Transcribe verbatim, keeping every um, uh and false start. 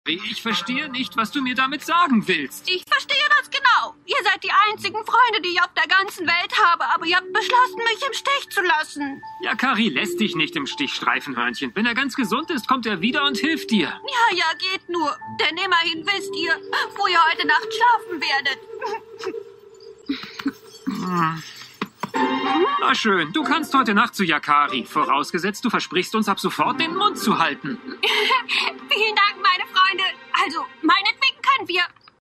Ich verstehe nicht, was du mir damit sagen willst. Ich verstehe das genau. Ihr seid die einzigen Freunde, die ich auf der ganzen Welt habe, aber ihr habt beschlossen, mich im Stich zu lassen. Yakari lässt dich nicht im Stich, Streifenhörnchen. Wenn er ganz gesund ist, kommt er wieder und hilft dir. Ja, ja, geht nur. Denn immerhin wisst ihr, wo ihr heute Nacht schlafen werdet. Na schön, du kannst heute Nacht zu Yakari. Vorausgesetzt, du versprichst uns ab sofort, den Mund zu halten. Vielen Dank, meine Freunde. Also, meinetwegen können wir.